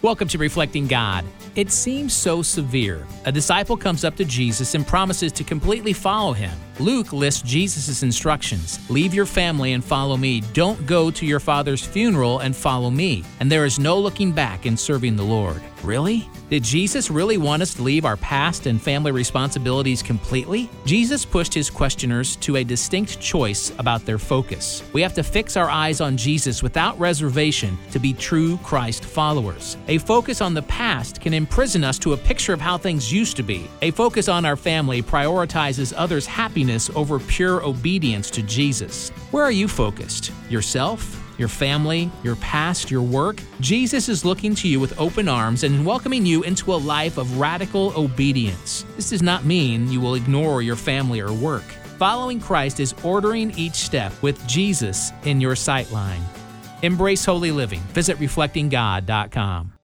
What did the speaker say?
Welcome to Reflecting God. It seems so severe. A disciple comes up to Jesus and promises to completely follow him. Luke lists Jesus' instructions. Leave your family and follow me. Don't go to your father's funeral and follow me. And there is no looking back in serving the Lord. Really? Did Jesus really want us to leave our past and family responsibilities completely? Jesus pushed his questioners to a distinct choice about their focus. We have to fix our eyes on Jesus without reservation to be true Christ followers. A focus on the past can imprison us to a picture of how things used to be. A focus on our family prioritizes others' happiness over pure obedience to Jesus. Where are you focused? Yourself? Your family, your past, your work? Jesus is looking to you with open arms and welcoming you into a life of radical obedience. This does not mean you will ignore your family or work. Following Christ is ordering each step with Jesus in your sightline. Embrace holy living. Visit reflectinggod.com.